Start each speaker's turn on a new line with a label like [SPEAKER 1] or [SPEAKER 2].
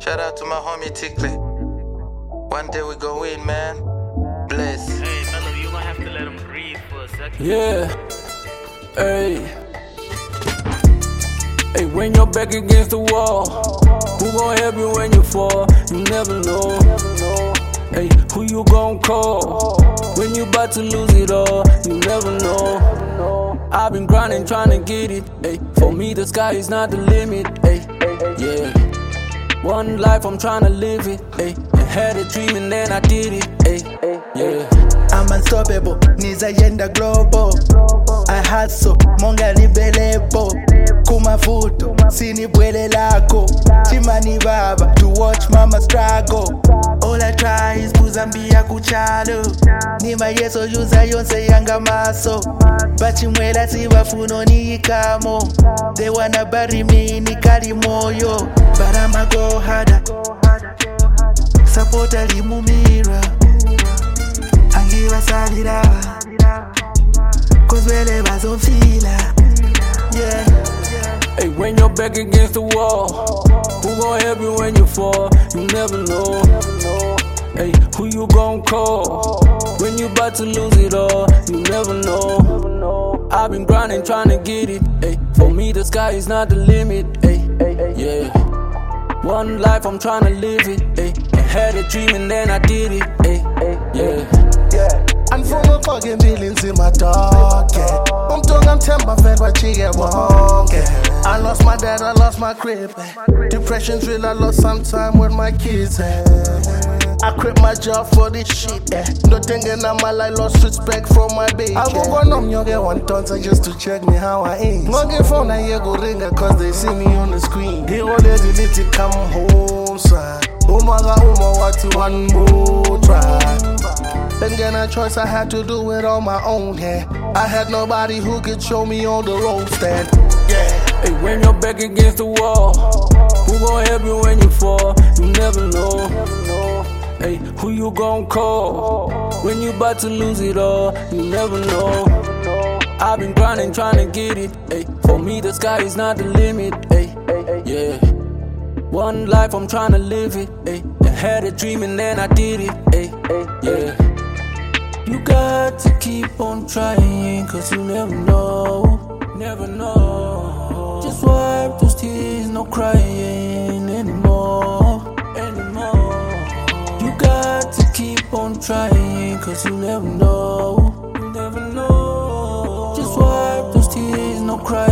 [SPEAKER 1] Shout out to my homie Tickly. One day we go win, man. Bless.
[SPEAKER 2] Hey, Mello, you gonna have to let him breathe for a second.
[SPEAKER 3] Yeah. Hey. Hey, when you're back against the wall, who gon' help you when you fall? You never know. Hey, who you gon' call when you about to lose it all? You never know. I've been grinding, trying to get it. Hey, for me the sky is not the limit. Hey, yeah. One life, I'm trying to live it. Hey, and had a dream and then I did it. Hey, yeah.
[SPEAKER 4] I'm unstoppable, nizayenda global. I hustle, monga libelebo. Kumavuto, sinibwele lako. Chimani baba, to watch mama struggle. All I try is kuzambia kuchalo. Nima yeso yuza yonse yanga maso. Bachimwela sibafuno ni ikamo. They wanna bury me ni kalimoyo. But I'ma go harder. Support alimumira. Angiwa salira. Cause wele bazofila. Yeah.
[SPEAKER 3] Hey, when you're back against the wall, who gon' help you when you fall? You never know. Hey, who you gon' call when you about to lose it all? You never know. I've been grinding, trying to get it. Hey, for me the sky is not the limit. Hey, yeah. One life, I'm trying to live it. Hey, I had a dream and then I did it. Hey, yeah.
[SPEAKER 5] And from a fucking feelings in my dog, yeah. I'm tongue, I'm temper fed, but she get wrong, yeah. I lost my dad, I lost my crib, Depression's real, I lost some time with my kids, I quit my job for this shit, No thinking I'm my life, lost respect from my baby. I go on you get one ton just to check me how I ain't. No get phone, I go ringer cause they see me on the screen. He already need to come home, son. Oh my god, what you one more try. Then get a choice, I had to do it on my own, yeah. I had nobody who could show me on the road stand, yeah.
[SPEAKER 3] Hey, when you're back against the wall, who gon' help you when you fall? You never know. Hey, who you gon' call when you about to lose it all? You never know. I've been grinding, trying to get it. Hey, for me the sky is not the limit. Hey, yeah. One life, I'm trying to live it. Hey, I had a dream and then I did it. Hey, yeah. You got to keep on trying, cause you never know. Never know. Just wipe those tears, no crying anymore. You got to keep on trying, cause you never know. You never know. Just wipe those tears, no crying.